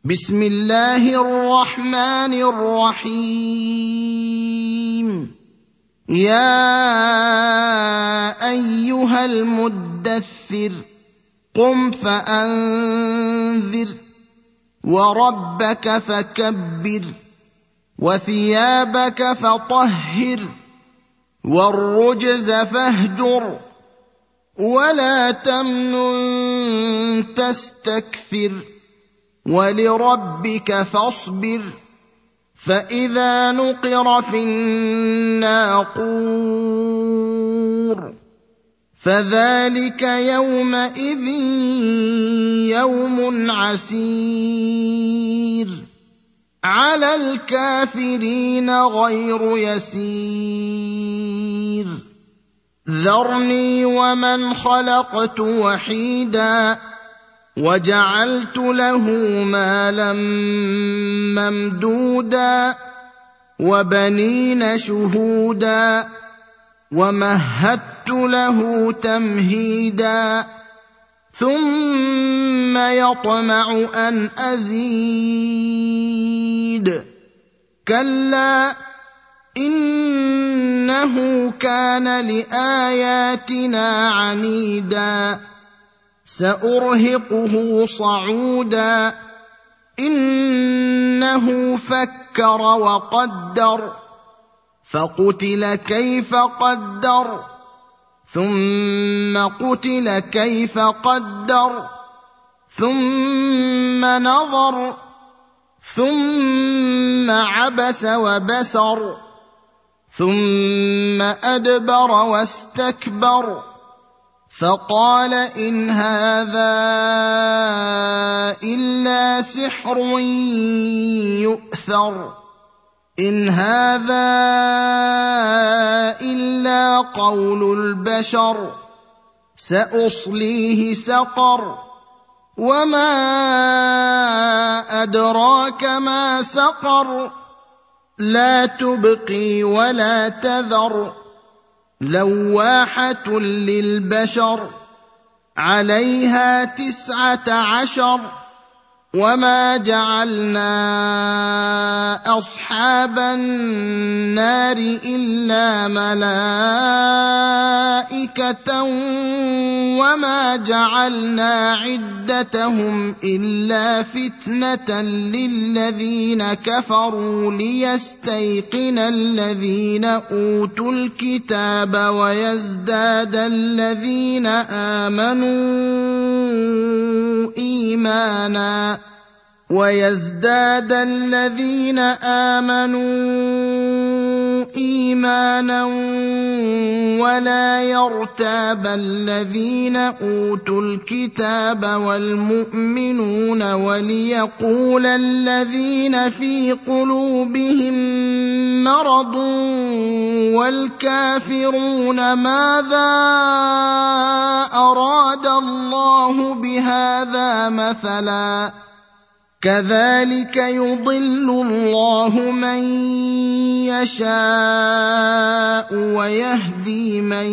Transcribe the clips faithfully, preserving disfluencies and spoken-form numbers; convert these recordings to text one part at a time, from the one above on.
بسم الله الرحمن الرحيم. يا ايها المدثر قم فانذر وربك فكبر وثيابك فطهر والرجز فاهجر ولا تمنن تستكثر ولربك فاصبر فإذا نقر في الناقور فذلك يومئذ يوم عسير على الكافرين غير يسير. ذرني ومن خلقت وحيدا وجعلت له مالا ممدودا وبنين شهودا ومهدت له تمهيدا ثم يطمع أن أزيد كلا إنه كان لآياتنا عنيدا سأرهقه صعودا إنه فكر وقدر فقتل كيف قدر ثم قتل كيف قدر ثم نظر ثم عبس وبسر ثم أدبر واستكبر فقال إن هذا إلا سحر يؤثر إن هذا إلا قول البشر سأصليه سقر وما أدراك ما سقر لا تبقي ولا تذر لواحة للبشر عليها تسعة عشر وما جعلنا أصحاب النار إلا ملائكة وما جعلنا عدتهم إلا فتنة للذين كفروا ليستيقن الذين أوتوا الكتاب ويزداد الذين آمنوا إيمانا ويزداد الذين آمنوا إيمانا ولا يرتاب الذين أوتوا الكتاب والمؤمنون وليقول الذين في قلوبهم مرض والكافرون ماذا أراد الله بهذا مثلا كذلك يضل الله من يشاء ويهدي من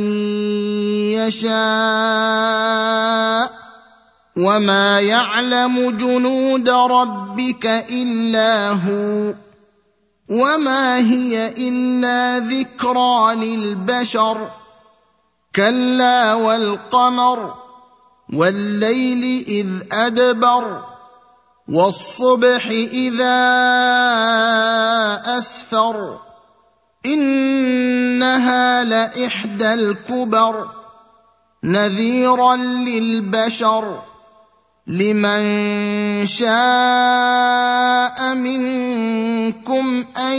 يشاء وما يعلم جنود ربك إلا هو وما هي إلا ذكرى للبشر كلا والقمر والليل إذ أدبر والصبح إذا أسفر إنها لإحدى الكبر نذيرا للبشر لمن شاء منكم أن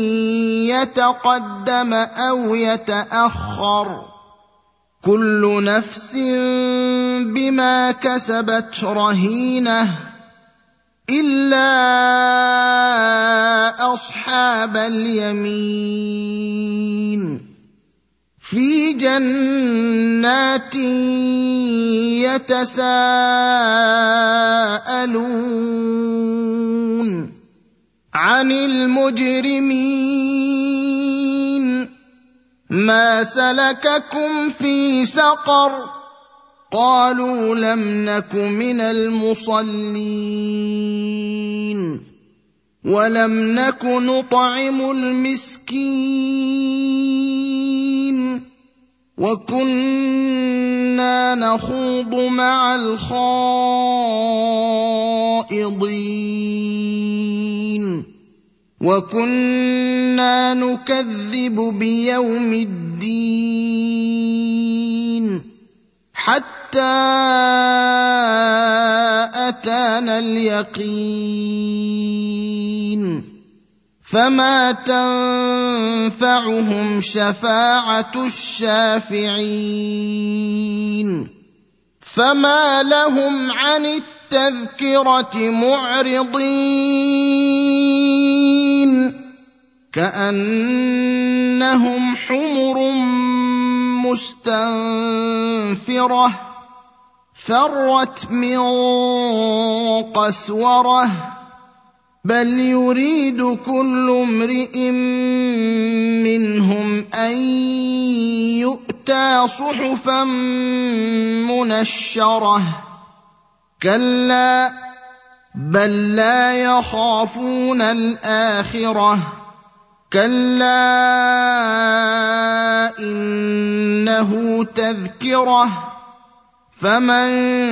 يتقدم أو يتأخر كل نفس بما كسبت رهينة إلا أصحاب اليمين في جنات يتساءلون عن المجرمين ما سلككم في سقر قالوا لم نك من المصلين ولم نك نطعم المسكين وكنا نخوض مع الخائضين وكنا نكذب بيوم الدين حتى أتانا اليقين فما تنفعهم شفاعة الشافعين فما لهم عن التذكرة معرضين كأنهم حمر مستنفرة فرت من قسورة بل يريد كل امرئ منهم أن يؤتى صحفا منشرة كلا بل لا يخافون الآخرة كلا إنه تذكرة فمن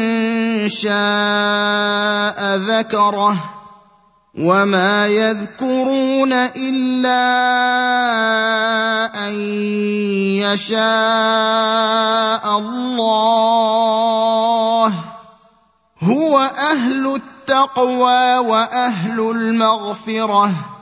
شاء ذكره وما يذكرون إلا أن يشاء الله هو أهل التقوى وأهل المغفرة